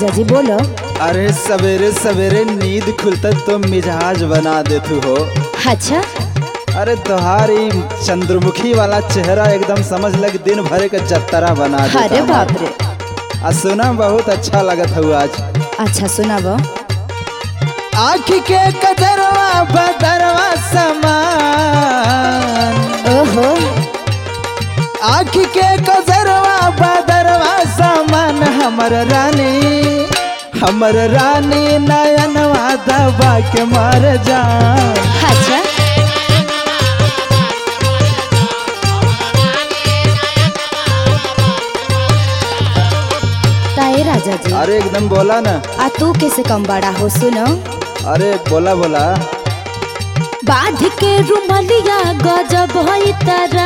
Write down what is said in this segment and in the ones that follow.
राजा जी बोलो। अरे सवेरे सवेरे नींद खुलता तो मिजाज बना देतू हो। अच्छा अरे तुम्हारी चंद्रमुखी वाला चेहरा एकदम समझ लग दिन भर का जत्तरा बना देता। अरे बाप रे। सुना बहुत अच्छा लगत हुआ आज। अच्छा सुनाब। आँख के कदरवा बदरवा समान। ओहो। आँख के कजरवा बदरवा समान हमर रानी नयनवा दबा के मर जान। अच्छा ताए राजा जी। अरे एकदम बोला ना। आ तू कैसे कम बड़ा हो सुनो। अरे बोला बोला। बाध के रुमलिया गजब होई तारा।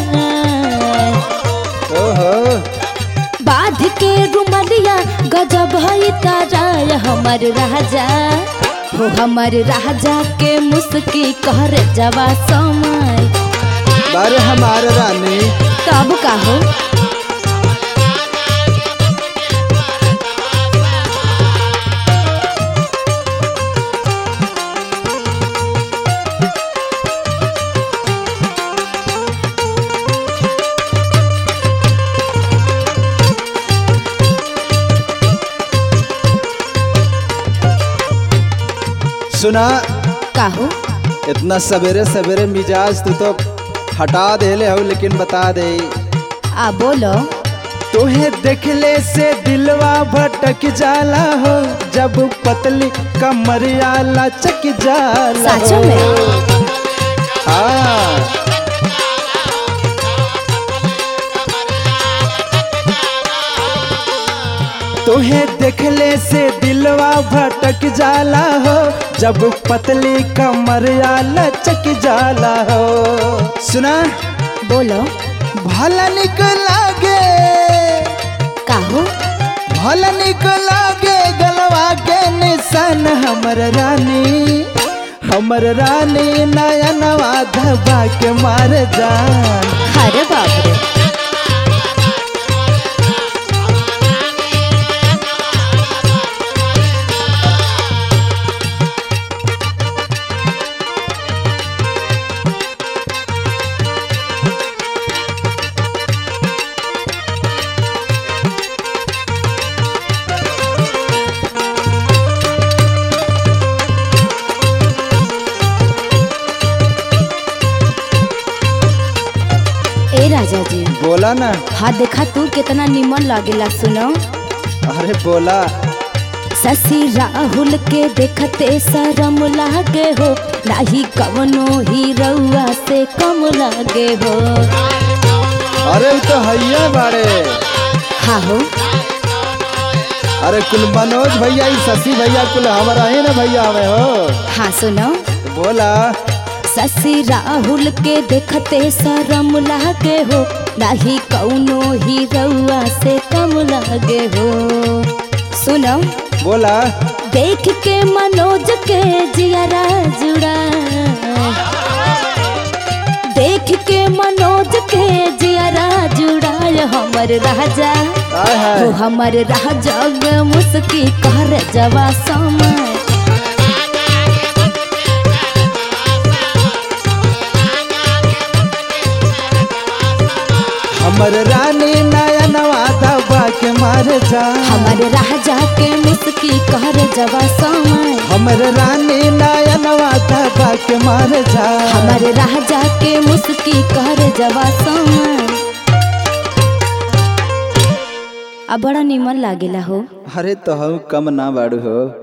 ओहो। बाध के रुमलिया गजब होई तारा हमर राजा हो हमर राजा के मुस्की कहर जवा समय। बारे हमार रानी। तब का हो। सुना का हो। इतना सवेरे सवेरे मिजाज तू तो हटा देले हो, लेकिन बता दे। आ बोलो। तुहे देखले से दिलवा भटक जाला हो, जब पतली कमरिया लचक जाला सच में। हाँ। तुहे देखले से दिलवा भटक जाला हो, जब पतली कमरिया लचक जाला हो। सुना बोलो। भला निक लागे। का हो। भला निक लागे गलवा के निशान हमर रानी नयनवा धबा के मार जान। अरे बाप रे। ए राजा जी बोला ना। हाँ देखा तू कितना निमन लागेला सुनो। अरे बोला। शशि राहुल के देखते शरम लागे हो, नाही कवनो हीरौआ से कम लागे हो। अरे तो हैया बाड़े। हाँ हो। अरे कुल मनोज भैया शशि भैया कुल हमारा ही ना भैया हमें हो। हाँ सुनो। बोला। शशि राहुल के देखते शरम लागे हो, नाही कौनो हीरौआ से कम लागे हो। सुनो। बोला। देख के मनोज के जियारा जुड़ा। देख के मनोज के जियारा जुड़ा हमर राजा हो हमर राजा मुस्की कर जवा समय। हमर रानी नयनवा दबा के मार जा। हमर राजा के मुस्की कहर जवा समय। हमर रानी नयनवा दबा के मार जा। हमर राजा के मुस्की कहर जवा समय। अब बड़ा निमन लागेला हो। अरे तो हम कम ना बाड़ू हो।